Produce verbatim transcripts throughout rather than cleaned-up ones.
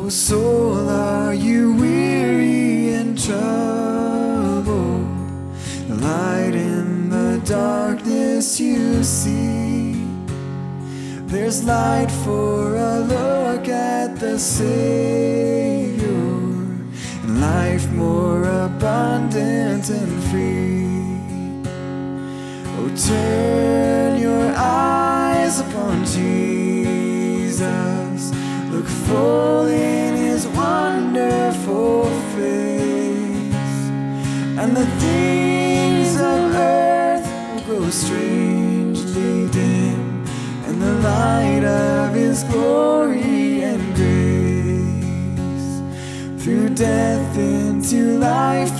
O soul, are you weary and troubled? The light in the darkness you see. There's light for a look at the Savior, and life more abundant and free. Oh, turn your eyes upon Jesus. Look full in his wonderful face, and the things of earth will grow strangely dim, and the light of his glory and grace. Through death into life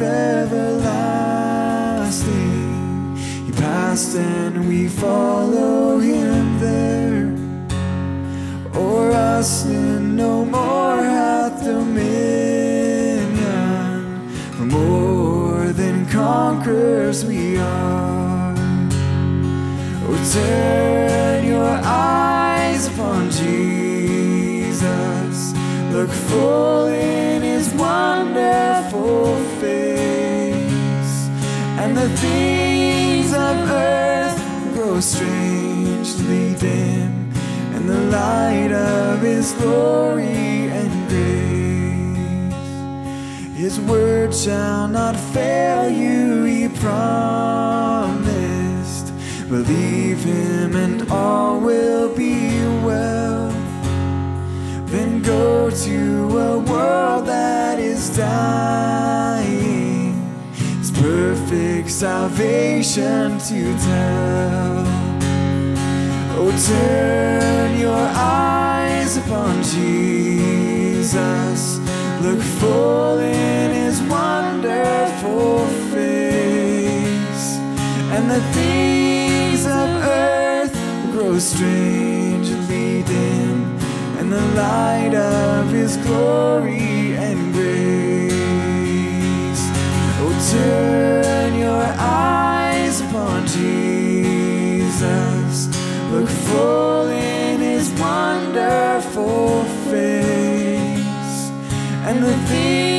everlasting, he passed and we follow him there. O'er us sin no more hath dominion, for more than conquerors we are. Oh, turn your eyes upon Jesus. Look full in his wonderful face, and the things of earth grow strangely dim, and the light of his glory and grace. His word shall not fail you, he promised. Believe him and all will be well. Then go to a world that is dying, his perfect salvation to tell. Oh, turn your eyes upon Jesus. Look full in his wonderful face, and the things of earth grow strangely dim, and the light of his glory and grace. Oh, turn your eyes upon Jesus. Look full in his wonderful face, and the things